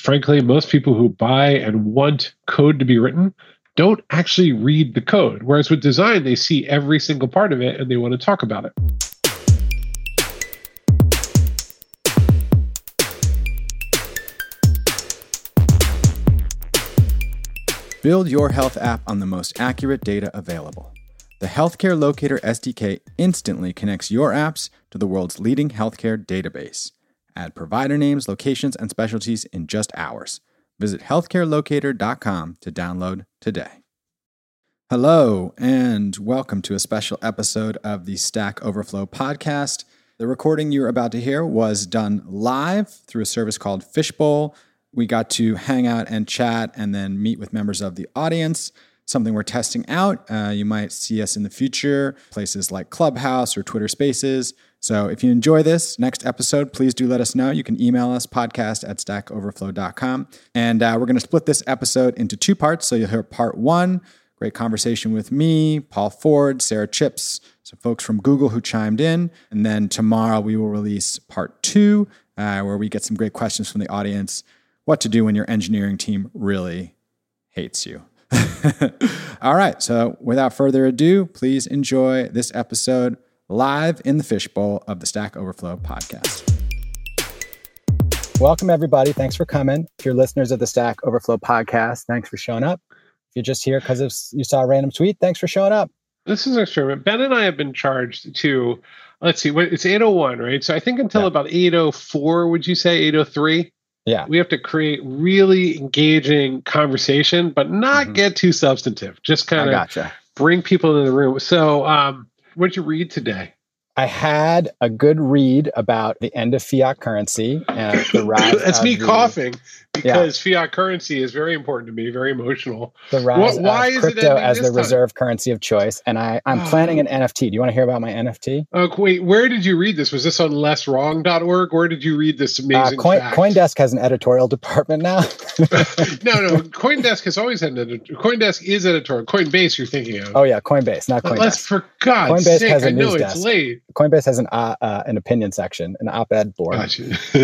frankly, most people who buy and want code to be written don't actually read the code. Whereas with design, they see every single part of it and they want to talk about it. Build your health app on the most accurate data available. The Healthcare Locator SDK instantly connects your apps to the world's leading healthcare database. Add provider names, locations, and specialties in just hours. Visit healthcarelocator.com to download today. Hello, and welcome to a special episode of the Stack Overflow podcast. The recording you're about to hear was done live through a service called Fishbowl. We got to hang out and chat and then meet with members of the audience, something we're testing out. You might see us in the future, places like Clubhouse or Twitter Spaces. So if you enjoy this next episode, please do let us know. You can email us, podcast@stackoverflow.com. And we're going to split this episode into two parts. So you'll hear part one, great conversation with me, Paul Ford, Sarah Chips, some folks from Google who chimed in. And then tomorrow we will release part two, where we get some great questions from the audience. What to do when your engineering team really hates you. All right, so without further ado, please enjoy this episode live in the Fishbowl of the Stack Overflow podcast. Welcome, everybody. Thanks for coming. If you're listeners of the Stack Overflow podcast, thanks for showing up. If you're just here because you saw a random tweet, thanks for showing up. This is an experiment. Ben and I have been charged to, let's see, it's 8:01, right? So I think until about 8:04, would you say 8:03? Yeah. We have to create really engaging conversation, but not get too substantive. Just kind of bring people into the room. So what did you read today? I had a good read about the end of fiat currency and the rise. That's me coughing because fiat currency is very important to me, very emotional. The rise of crypto as the reserve currency of choice. And I'm planning an NFT. Do you want to hear about my NFT? Wait, where did you read this? Was this on lesswrong.org? Where did you read this amazing fact? CoinDesk has an editorial department now. No. CoinDesk has always had an editorial. CoinDesk is editorial. Coinbase you're thinking of. Oh, yeah. Coinbase, not CoinDesk. Let's, for God's sake, has a I know news it's desk. late. Coinbase has an opinion section, an op-ed board. Gotcha.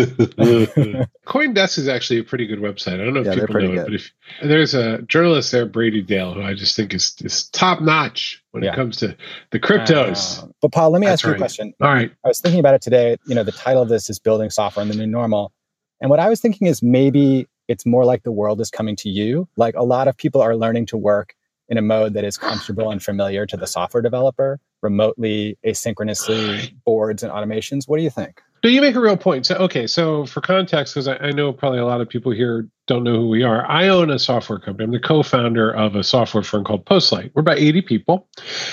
CoinDesk is actually a pretty good website. I don't know if people know it, but there's a journalist there, Brady Dale, who I just think is top notch when it comes to the cryptos. But Paul, let me ask you a question. All right. I was thinking about it today. The title of this is Building Software in the New Normal. And what I was thinking is maybe it's more like the world is coming to you. Like a lot of people are learning to work in a mode that is comfortable and familiar to the software developer, remotely, asynchronously, boards and automations. What do you think? No, you make a real point. So for context, because I know probably a lot of people here don't know who we are. I own a software company. I'm the co-founder of a software firm called Postlight. We're about 80 people.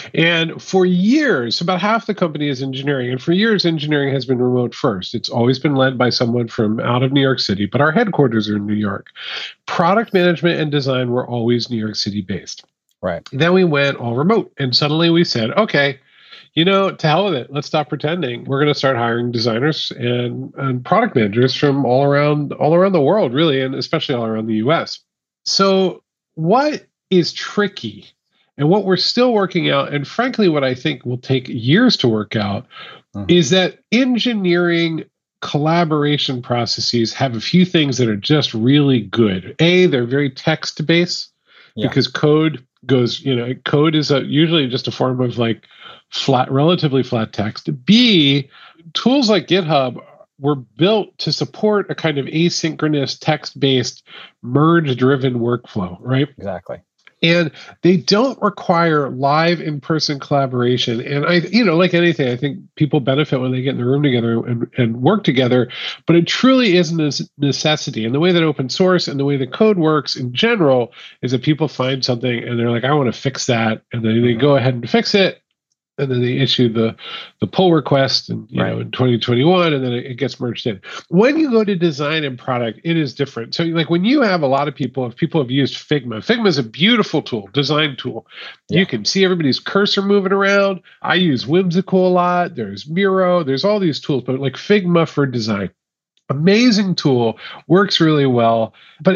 And for years, about half the company is engineering. And for years, engineering has been remote first. It's always been led by someone from out of New York City, but our headquarters are in New York. Product management and design were always New York City based. Right. Then we went all remote. And suddenly we said, okay, to hell with it. Let's stop pretending. We're going to start hiring designers and product managers from all around the world, really, and especially all around the US. So what is tricky and what we're still working out, and frankly, what I think will take years to work out, is that engineering collaboration processes have a few things that are just really good. A, they're very text-based because code goes, code is usually just a form of like relatively flat text. B, tools like GitHub were built to support a kind of asynchronous text-based merge-driven workflow, right? Exactly. And they don't require live in-person collaboration. And like anything, I think people benefit when they get in the room together and work together, but it truly isn't a necessity. And the way that open source and the way the code works in general is that people find something and they're like, I want to fix that. And then they go ahead and fix it. And then they issue the pull request in 2021, and then it gets merged in. When you go to design and product, it is different. So like when you have a lot of people, if people have used Figma is a beautiful tool, design tool. Yeah. You can see everybody's cursor moving around. I use Whimsical a lot. There's Miro. There's all these tools, but like Figma for design, amazing tool, works really well, but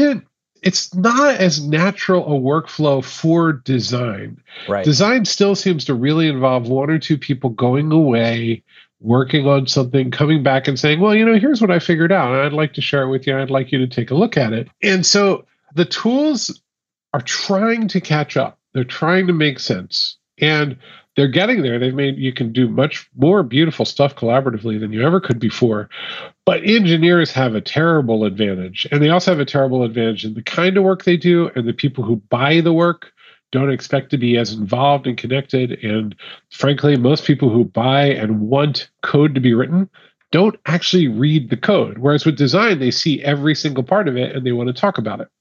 it's not as natural a workflow for design. Right. Design still seems to really involve one or two people going away, working on something, coming back and saying, well, here's what I figured out, and I'd like to share it with you. I'd like you to take a look at it. And so the tools are trying to catch up. They're trying to make sense. And they're getting there. You can do much more beautiful stuff collaboratively than you ever could before. But engineers have a terrible advantage. And they also have a terrible advantage in the kind of work they do, and the people who buy the work don't expect to be as involved and connected. And frankly, most people who buy and want code to be written don't actually read the code. Whereas with design, they see every single part of it and they want to talk about it.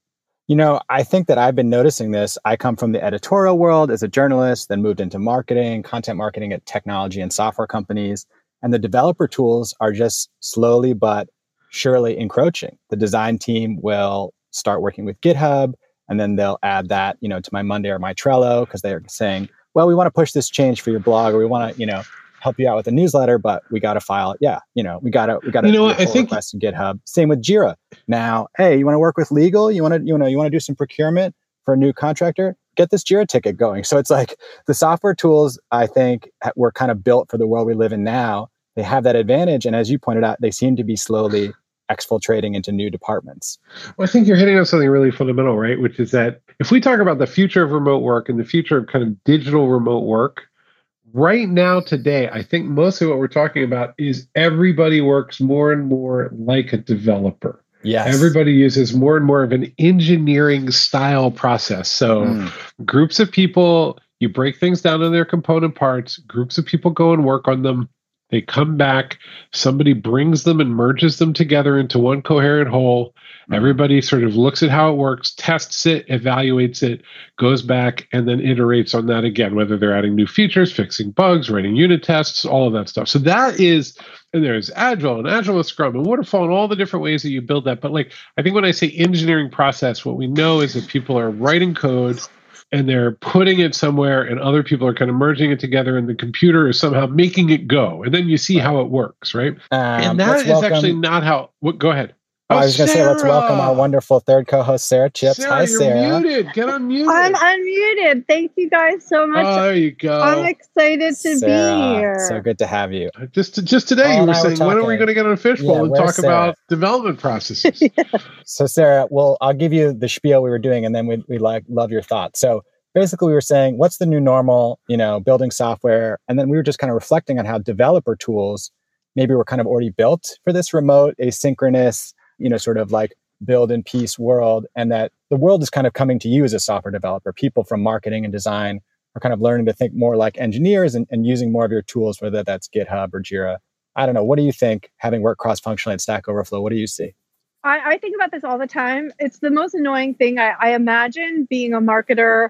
I think that I've been noticing this. I come from the editorial world as a journalist, then moved into marketing, content marketing at technology and software companies. And the developer tools are just slowly but surely encroaching. The design team will start working with GitHub, and then they'll add that, to my Monday or my Trello, because they're saying, well, we want to push this change for your blog, or we want to, help you out with a newsletter, but we got to file it. Yeah. We got to I think request in GitHub. Same with Jira. Now, hey, you want to work with legal? You want to do some procurement for a new contractor? Get this Jira ticket going. So it's like the software tools, I think, were kind of built for the world we live in now. They have that advantage. And as you pointed out, they seem to be slowly exfiltrating into new departments. Well, I think you're hitting on something really fundamental, right? Which is that if we talk about the future of remote work and the future of kind of digital remote work, right now, today, I think mostly what we're talking about is everybody works more and more like a developer. Yes. Everybody uses more and more of an engineering style process. So groups of people, you break things down in their component parts, groups of people go and work on them. They come back, somebody brings them and merges them together into one coherent whole. Everybody sort of looks at how it works, tests it, evaluates it, goes back, and then iterates on that again, whether they're adding new features, fixing bugs, writing unit tests, all of that stuff. So that is, and there's Agile and Agile with Scrum and Waterfall and all the different ways that you build that. But I think when I say engineering process, what we know is that people are writing code and they're putting it somewhere, and other people are kind of merging it together, and the computer is somehow making it go. And then you see how it works, right? And that is actually not how... Go ahead. I was going to say, let's welcome our wonderful third co-host, Sarah Chips. Sarah, Hi, Sarah. You're muted. Get unmuted. I'm unmuted. Thank you guys so much. Oh, there you go. I'm excited to Sarah, be here. So good to have you. Just today, you were saying, when are we going to get on Fishbowl and talk about development processes? So, Sarah, I'll give you the spiel we were doing, and then we'd love your thoughts. So, basically, we were saying, what's the new normal, building software? And then we were just kind of reflecting on how developer tools maybe were kind of already built for this remote, asynchronous, sort of like build in peace world, and that the world is kind of coming to you as a software developer. People from marketing and design are kind of learning to think more like engineers and using more of your tools, whether that's GitHub or Jira. I don't know. What do you think, having worked cross-functionally at Stack Overflow? What do you see? I think about this all the time. It's the most annoying thing. I imagine being a marketer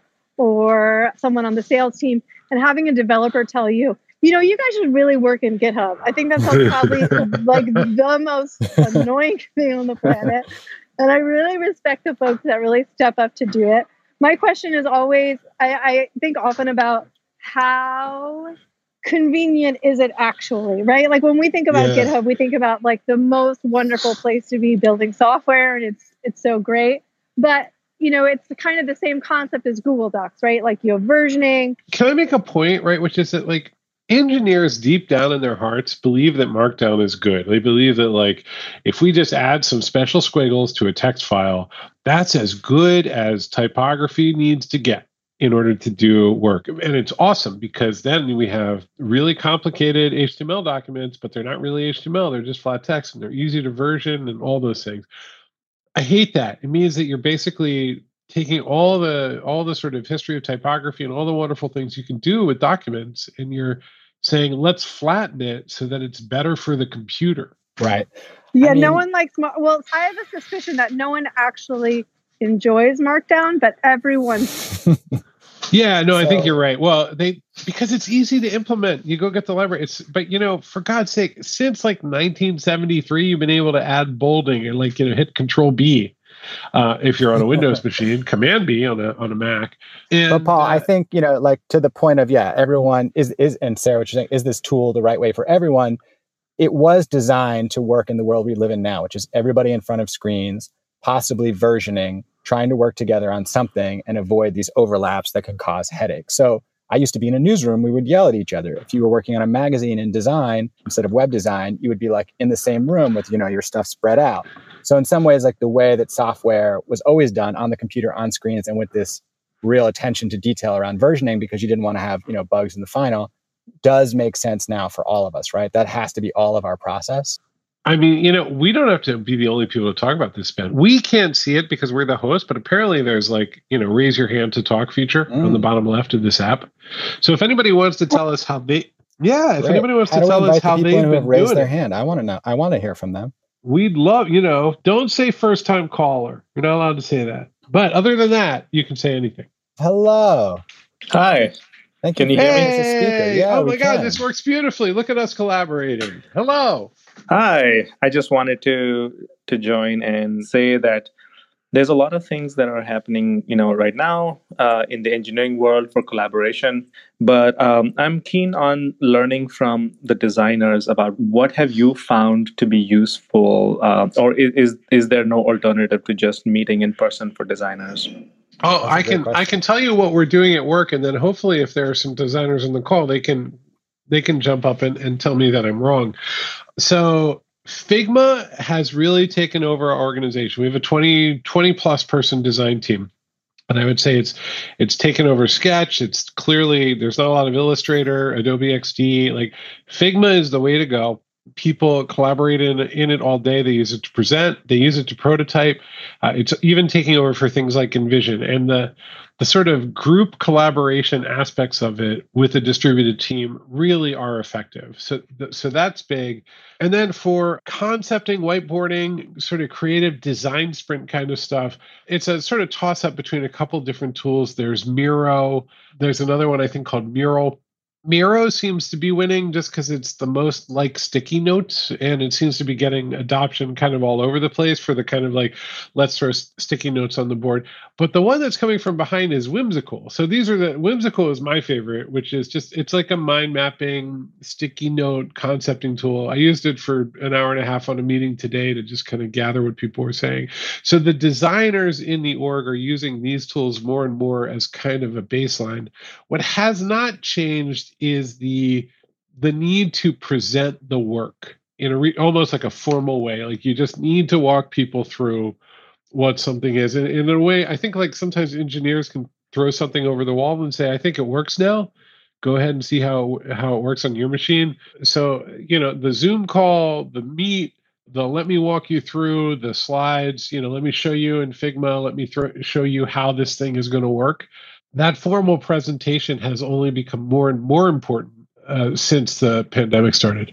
or someone on the sales team and having a developer tell you, you guys should really work in GitHub. I think that's probably the most annoying thing on the planet. And I really respect the folks that really step up to do it. My question is always, I think often about how convenient is it actually, right? Like when we think about GitHub, we think about the most wonderful place to be building software, and it's so great. But it's kind of the same concept as Google Docs, right? Like you have versioning. Can I make a point, right? Which is that engineers deep down in their hearts believe that Markdown is good. They believe that if we just add some special squiggles to a text file, that's as good as typography needs to get in order to do work. And it's awesome because then we have really complicated HTML documents, but they're not really HTML. They're just flat text and they're easy to version and all those things. I hate that. It means that you're basically taking all the sort of history of typography and all the wonderful things you can do with documents, and you're saying, let's flatten it so that it's better for the computer. Right. Yeah, no one likes... Well, I have a suspicion that no one actually enjoys Markdown, but everyone... Yeah, no, I think you're right. Well, because it's easy to implement. You go get the library. But for God's sake, since 1973, you've been able to add bolding and hit Control B. If you're on a Windows machine, Command B on a Mac. But Paul, I think, to the point of, everyone is, and Sarah, what you're saying, is this tool the right way for everyone? It was designed to work in the world we live in now, which is everybody in front of screens, possibly versioning, trying to work together on something and avoid these overlaps that can cause headaches. So I used to be in a newsroom, we would yell at each other. If you were working on a magazine in design instead of web design, you would be like in the same room with, your stuff spread out. So in some ways, like the way that software was always done on the computer, on screens, and with this real attention to detail around versioning, because you didn't want to have, bugs in the final, does make sense now for all of us, right? That has to be all of our process. I mean, we don't have to be the only people to talk about this, Ben. We can't see it because we're the host, but apparently there's raise your hand to talk feature on the bottom left of this app. So if anybody wants to tell us how they, anybody wants to tell us how they've been raised doing their it, hand. I want to know. I want to hear from them. We'd love, don't say first time caller. You're not allowed to say that. But other than that, you can say anything. Hello. Hi. Thank you. Can you hear me as a speaker? Yeah, oh my God, this works beautifully. Look at us collaborating. Hello. Hi. I just wanted to join and say that there's a lot of things that are happening, right now in the engineering world for collaboration. But I'm keen on learning from the designers about what have you found to be useful, or is there no alternative to just meeting in person for designers? Oh, I can tell you what we're doing at work, and then hopefully, if there are some designers on the call, they can jump up and tell me that I'm wrong. So Figma has really taken over our organization. We have a 20 plus person design team. And I would say it's taken over Sketch. It's clearly, there's not a lot of Illustrator, Adobe XD. Like Figma is the way to go. People collaborate in it all day. They use it to present. They use it to prototype. It's even taking over for things like InVision. And the sort of group collaboration aspects of it with a distributed team really are effective. So that's big. And then for concepting, whiteboarding, sort of creative design sprint kind of stuff, it's a sort of toss up between a couple different tools. There's Miro. There's another one I think called Mural. Miro seems to be winning just because it's the most like sticky notes, and it seems to be getting adoption kind of all over the place for the kind of like, let's throw sticky notes on the board. But the one that's coming from behind is Whimsical. So Whimsical is my favorite, which is it's like a mind mapping sticky note concepting tool. I used it for an hour and a half on a meeting today to just kind of gather what people were saying. So the designers in the org are using these tools more and more as kind of a baseline. What has not changed is the need to present the work in almost like a formal way. Like you just need to walk people through what something is. And in a way, I think like sometimes engineers can throw something over the wall and say, I think it works now. Go ahead and see how it works on your machine. So, the Zoom call, the Meet, the let me walk you through the slides, let me show you in Figma, let me show you how this thing is going to work. That formal presentation has only become more and more important since the pandemic started.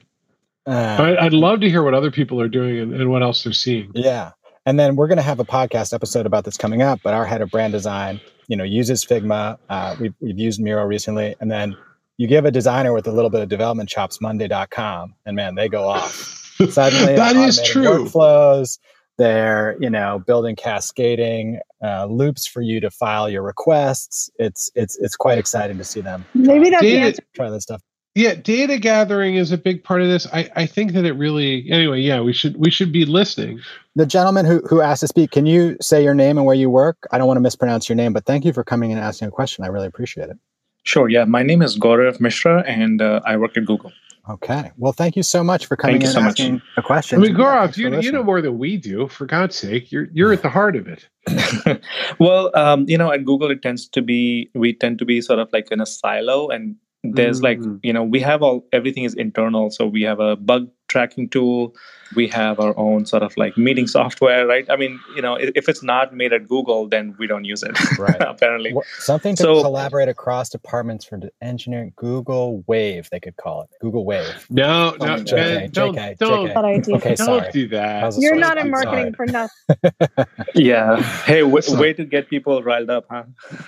I'd love to hear what other people are doing and what else they're seeing. Yeah. And then we're going to have a podcast episode about this coming up, but our head of brand design, uses Figma. We've used Miro recently. And then you give a designer with a little bit of development chops, Monday.com, and man, they go off. Suddenly, that is true. Workflows. They're, building cascading loops for you to file your requests. It's quite exciting to see them. Maybe that's the answer. Try this stuff. Yeah, data gathering is a big part of this. I think that it really. Anyway, yeah, we should be listening. The gentleman who asked to speak, can you say your name and where you work? I don't want to mispronounce your name, but thank you for coming and asking a question. I really appreciate it. Sure. Yeah, my name is Gaurav Mishra, and I work at Google. Okay. Well, thank you so much for coming in and asking a question. I mean, Gaurav, you know more than we do. For God's sake, you're at the heart of it. Well, at Google, we tend to be sort of like in a silo, and there's we have everything is internal. So we have a bug tracking tool. We have our own sort of like meeting software, right? I mean, if it's not made at Google, then we don't use it, right? Apparently. Something to collaborate across departments for engineering. Google Wave, they could call it. Google Wave. No, JK, don't okay, sorry. Don't do that. You're not in marketing for nothing. Yeah. Hey, way to get people riled up, huh?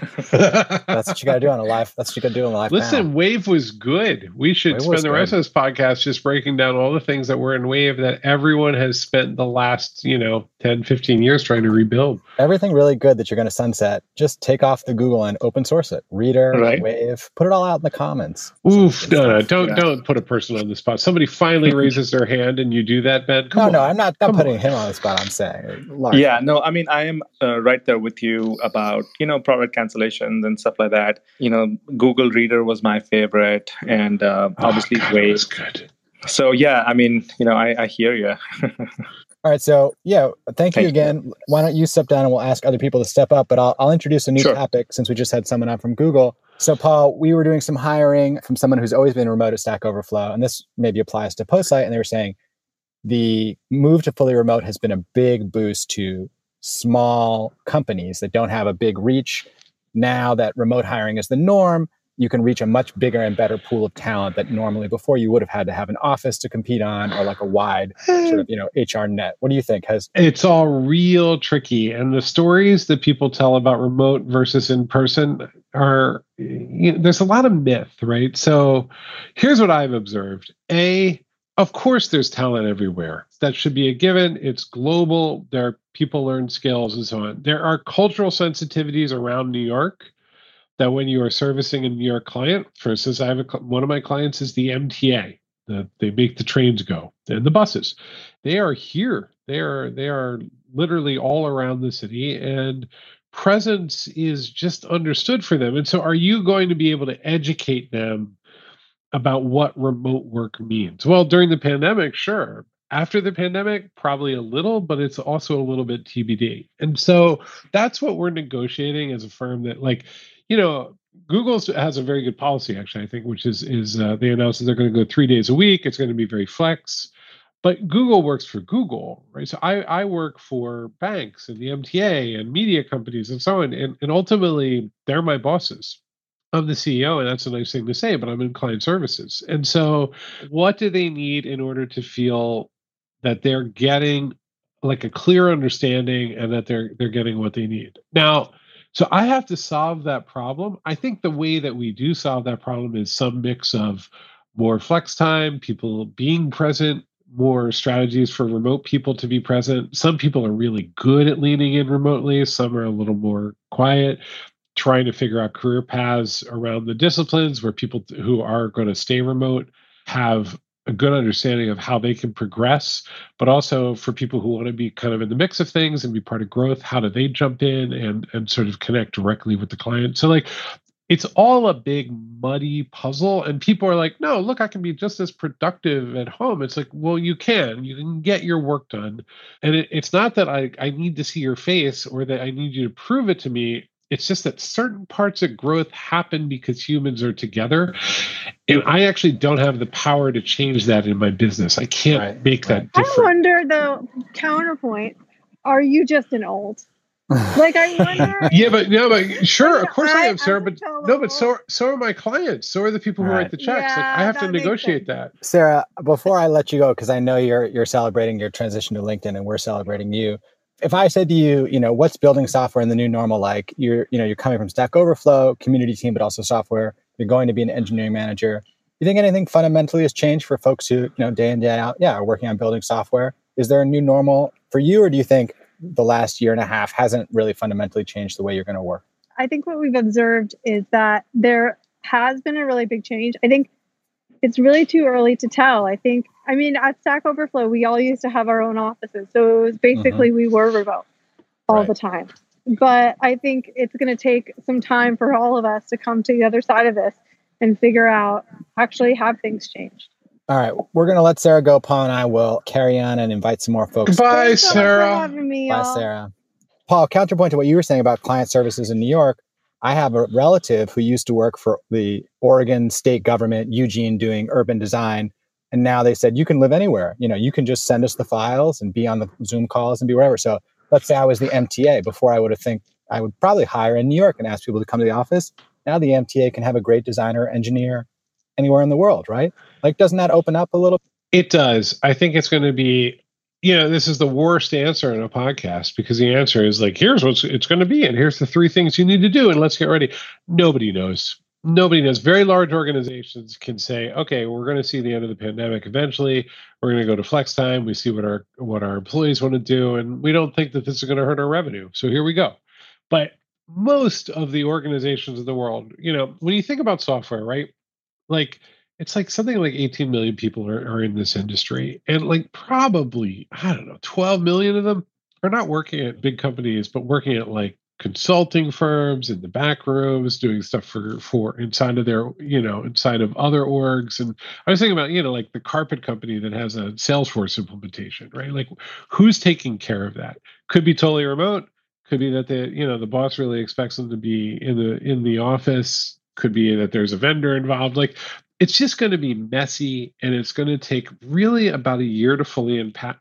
That's what you got to do on a live. That's what you got to do on a live. Listen, panel. Wave was good. We should spend the rest of this podcast just breaking down all the things that were in Wave that everyone has spent the last, 10, 15 years trying to rebuild. Everything really good that you're going to sunset, just take off the Google and open source it. Reader, Right. Wave, put it all out in the comments. Oof, no, don't put a person on the spot. Somebody finally raises their hand and you do that, Ben. No, I'm not putting him on the spot. I'm saying. Yeah, no, I mean, I am right there with you about, product cancellations and stuff like that. Google Reader was my favorite, and obviously Wave. That's good. So, yeah, I mean, I hear you. All right. So, thank you again. Why don't you step down and we'll ask other people to step up, but I'll introduce a new topic since we just had someone on from Google. So, Paul, we were doing some hiring from someone who's always been remote at Stack Overflow, and this maybe applies to Postlight, and they were saying the move to fully remote has been a big boost to small companies that don't have a big reach. Now that remote hiring is the norm, you can reach a much bigger and better pool of talent that normally before you would have had to have an office to compete on or like a wide sort of, HR net. What do you think? It's all real tricky. And the stories that people tell about remote versus in person are, there's a lot of myth, right? So here's what I've observed. Of course, there's talent everywhere. That should be a given. It's global. People learn skills and so on. There are cultural sensitivities around New York that when you are servicing a New York client, for instance, one of my clients is the MTA. They make the trains go and the buses. They are here. They are literally all around the city, and presence is just understood for them. And so, are you going to be able to educate them about what remote work means? Well, during the pandemic, sure. After the pandemic, probably a little, but it's also a little bit TBD. And so that's what we're negotiating as a firm that, Google has a very good policy, actually, I think, which is they announced that they're going to go 3 days a week. It's going to be very flex. But Google works for Google, right? So I work for banks and the MTA and media companies and so on. And ultimately, they're my bosses. I'm the CEO, and that's a nice thing to say, but I'm in client services. And so what do they need in order to feel that they're getting like a clear understanding and that they're getting what they need? Now, so I have to solve that problem. I think the way that we do solve that problem is some mix of more flex time, people being present, more strategies for remote people to be present. Some people are really good at leaning in remotely. Some are a little more quiet, trying to figure out career paths around the disciplines where people who are going to stay remote have a good understanding of how they can progress, but also for people who want to be kind of in the mix of things and be part of growth, how do they jump in and sort of connect directly with the client? So it's all a big muddy puzzle, and people are like, no, look, I can be just as productive at home. It's like, well, you can get your work done. And it's not that I need to see your face or that I need you to prove it to me. It's just that certain parts of growth happen because humans are together. And I actually don't have the power to change that in my business. I can't make that different. I wonder, though, counterpoint, are you just an old? I wonder. Yeah, but sure, of course I am, Sarah. But so are my clients. So are the people who write the checks. Yeah, I have to negotiate that. Sarah, before I let you go, because I know you're celebrating your transition to LinkedIn, and we're celebrating you. If I said to you, what's building software in the new normal like? You're coming from Stack Overflow, community team, but also software. You're going to be an engineering manager. You think anything fundamentally has changed for folks who, day in, day out, are working on building software? Is there a new normal for you, or do you think the last year and a half hasn't really fundamentally changed the way you're going to work? I think what we've observed is that there has been a really big change. I think it's really too early to tell. At Stack Overflow, we all used to have our own offices. So it was basically we were remote all the time. But I think it's going to take some time for all of us to come to the other side of this and figure out, actually, have things changed. All right. We're going to let Sarah go. Paul and I will carry on and invite some more folks. Bye, Sarah. Bye, Sarah. Paul, counterpoint to what you were saying about client services in New York, I have a relative who used to work for the Oregon state government, Eugene, doing urban design. And now they said, you can live anywhere. You can just send us the files and be on the Zoom calls and be wherever. So let's say I was the MTA. Before I would probably hire in New York and ask people to come to the office. Now the MTA can have a great designer, engineer anywhere in the world, right? Doesn't that open up a little? It does. I think it's going to be, this is the worst answer in a podcast, because the answer is here's what it's going to be, and here's the 3 things you need to do, and let's get ready. Nobody knows. Nobody knows. Very large organizations can say, okay, we're going to see the end of the pandemic eventually. We're going to go to flex time. We see what our employees want to do, and we don't think that this is going to hurt our revenue. So here we go. But most of the organizations in the world, when you think about software, right? Like it's like something like 18 million people are in this industry, and like probably, I don't know, 12 million of them are not working at big companies, but working at like consulting firms in the back rooms doing stuff for inside of their inside of other orgs. And I was thinking about like the carpet company that has a Salesforce implementation, right? Like who's taking care of that? Could be totally remote, could be that the boss really expects them to be in the office, could be that there's a vendor involved. Like it's just going to be messy, and it's going to take really about a year to fully unpack.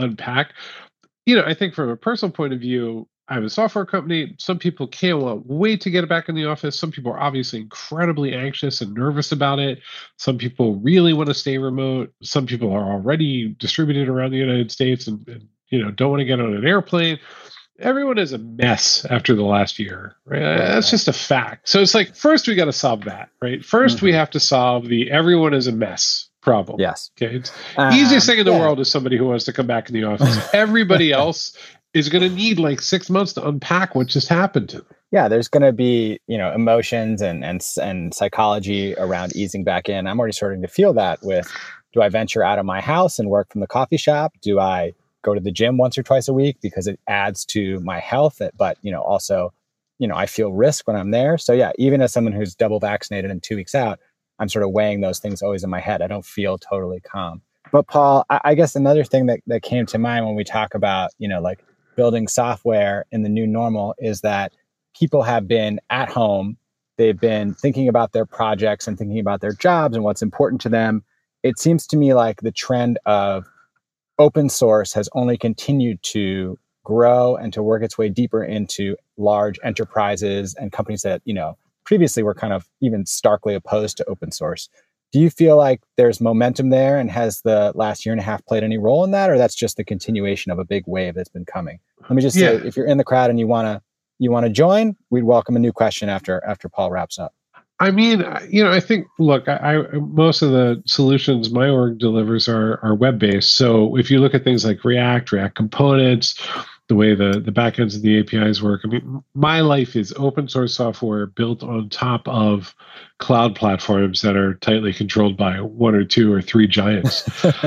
I think from a personal point of view, I have a software company. Some people can't wait to get back in the office. Some people are obviously incredibly anxious and nervous about it. Some people really want to stay remote. Some people are already distributed around the United States and don't want to get on an airplane. Everyone is a mess after the last year, right? That's just a fact. So it's like, first we got to solve that, right? First we have to solve the everyone is a mess problem. Yes. Okay. It's easiest thing in the world is somebody who wants to come back in the office. Everybody else is going to need like 6 months to unpack what just happened to them. Yeah, there's going to be, emotions and psychology around easing back in. I'm already starting to feel that with, do I venture out of my house and work from the coffee shop? Do I go to the gym once or twice a week because it adds to my health? But, also, I feel risk when I'm there. So yeah, even as someone who's double vaccinated and 2 weeks out, I'm sort of weighing those things always in my head. I don't feel totally calm. But Paul, I guess another thing that came to mind when we talk about, like building software in the new normal is that people have been at home. They've been thinking about their projects and thinking about their jobs and what's important to them. It seems to me like the trend of open source has only continued to grow and to work its way deeper into large enterprises and companies that, previously were kind of even starkly opposed to open source. Do you feel like there's momentum there, and has the last year and a half played any role in that, or that's just the continuation of a big wave that's been coming? Let me just say, if you're in the crowd and you want to join, we'd welcome a new question after Paul wraps up. I mean, I think, look, I most of the solutions my org delivers are web-based. So if you look at things like React components, the way the backends and the APIs work, I mean, my life is open source software built on top of cloud platforms that are tightly controlled by 1 or 2 or 3 giants.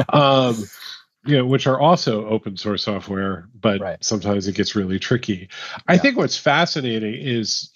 Which are also open source software, but sometimes it gets really tricky. I think what's fascinating is,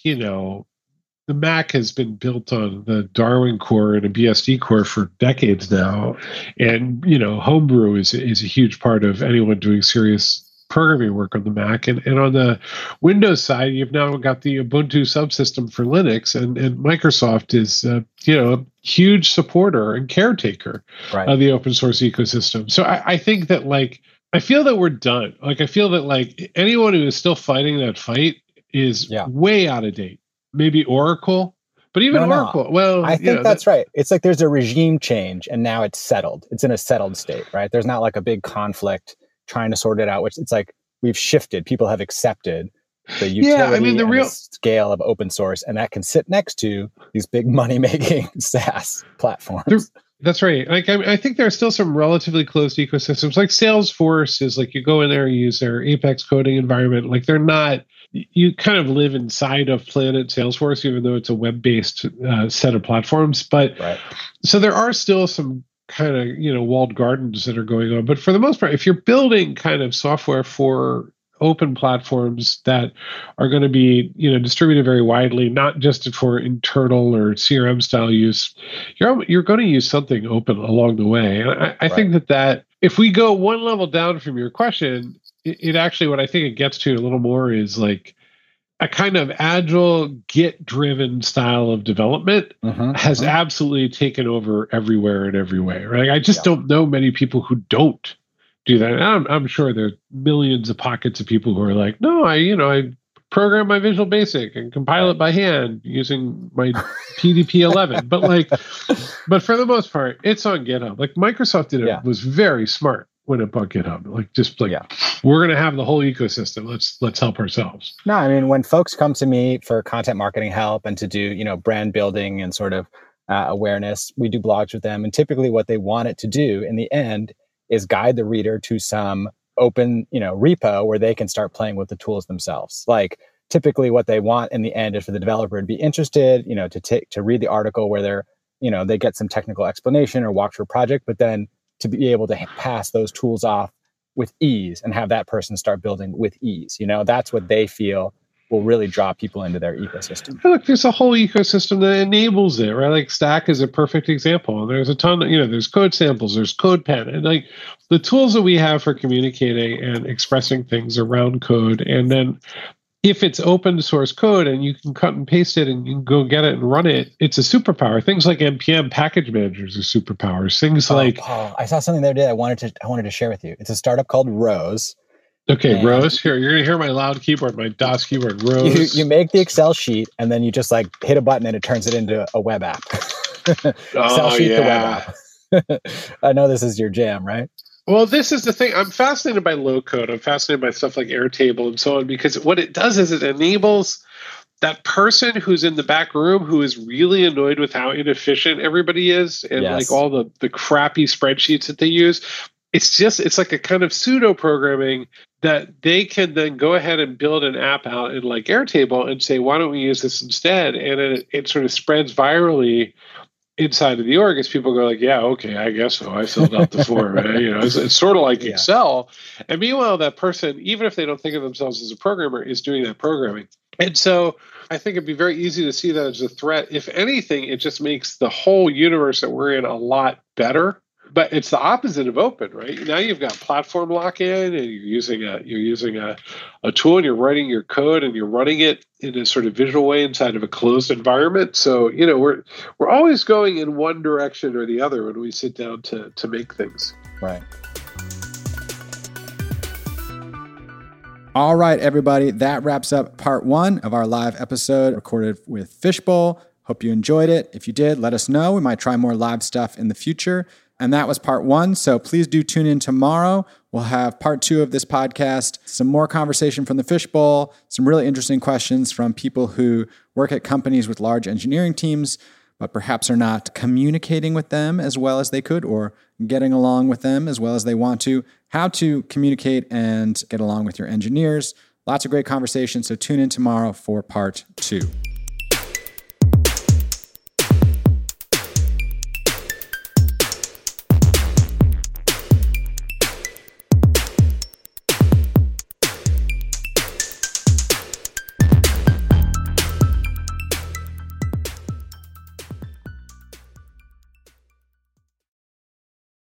the Mac has been built on the Darwin core and a BSD core for decades now. And, Homebrew is a huge part of anyone doing serious programming work on the Mac. And on the Windows side, you've now got the Ubuntu subsystem for Linux, and Microsoft is, a huge supporter and caretaker of the open source ecosystem. So I think that, I feel that we're done. I feel that, anyone who is still fighting that fight is way out of date. Maybe Oracle, but even Oracle. Well, I think that's right. It's like there's a regime change, and now it's settled. It's in a settled state, right? There's not like a big conflict trying to sort it out, which it's like we've shifted. People have accepted the utility the real scale of open source, and that can sit next to these big money-making SaaS platforms. That's right. I think there are still some relatively closed ecosystems. Like Salesforce is you go in there, you use their Apex coding environment. They're not. You kind of live inside of Planet Salesforce, even though it's a web-based set of platforms. But so there are still some kind of walled gardens that are going on. But for the most part, if you're building kind of software for open platforms that are going to be distributed very widely, not just for internal or CRM style use, you're going to use something open along the way. And I think that if we go one level down from your question, it actually, what I think it gets to a little more is a kind of agile Git-driven style of development has absolutely taken over everywhere and every way. Right? I just don't know many people who don't do that. And I'm sure there are millions of pockets of people who are no, I program my Visual Basic and compile it by hand using my PDP 11. But but for the most part, it's on GitHub. Microsoft was very smart. when it bought GitHub. Like, just like, we're going to have the whole ecosystem. Let's help ourselves. No, I mean, when folks come to me for content marketing help and to do, brand building and sort of awareness, we do blogs with them. And typically what they want it to do in the end is guide the reader to some open, repo where they can start playing with the tools themselves. Like, typically what they want in the end is for the developer to be interested, to read the article where they're, they get some technical explanation or walk through a project, but then to be able to pass those tools off with ease and have that person start building with ease. That's what they feel will really draw people into their ecosystem. Look, there's a whole ecosystem that enables it, right? Like Stack is a perfect example. There's a ton of, there's code samples, there's CodePen, and like the tools that we have for communicating and expressing things around code. And then if it's open source code and you can cut and paste it and you can go get it and run it, it's a superpower. Things like NPM package managers are superpowers. Things like Paul, I saw something the other day I wanted to share with you. It's a startup called Rose. Okay, Rose. Here, you're gonna hear my loud keyboard, my DOS keyboard. Rose. You make the Excel sheet and then you just like hit a button and it turns it into a web app. Excel sheet to web app. I know this is your jam, right? Well, this is the thing. I'm fascinated by low code. I'm fascinated by stuff like Airtable and so on, because what it does is it enables that person who's in the back room who is really annoyed with how inefficient everybody is and like all the crappy spreadsheets that they use. It's like a kind of pseudo programming that they can then go ahead and build an app out in like Airtable and say, why don't we use this instead? And it sort of spreads virally inside of the org as people go like, yeah, okay, I guess so. I filled out the form. It's sort of like Excel. And meanwhile, that person, even if they don't think of themselves as a programmer, is doing that programming. And so I think it'd be very easy to see that as a threat. If anything, it just makes the whole universe that we're in a lot better. But it's the opposite of open, right? Now you've got platform lock-in, and you're using a tool, and you're writing your code, and you're running it in a sort of visual way inside of a closed environment. So we're always going in one direction or the other when we sit down to make things. Right. All right, everybody. That wraps up part 1 of our live episode recorded with Fishbowl. Hope you enjoyed it. If you did, let us know. We might try more live stuff in the future. And that was part 1. So please do tune in tomorrow. We'll have part 2 of this podcast, some more conversation from the Fishbowl, some really interesting questions from people who work at companies with large engineering teams, but perhaps are not communicating with them as well as they could or getting along with them as well as they want to, how to communicate and get along with your engineers. Lots of great conversations. So tune in tomorrow for part 2.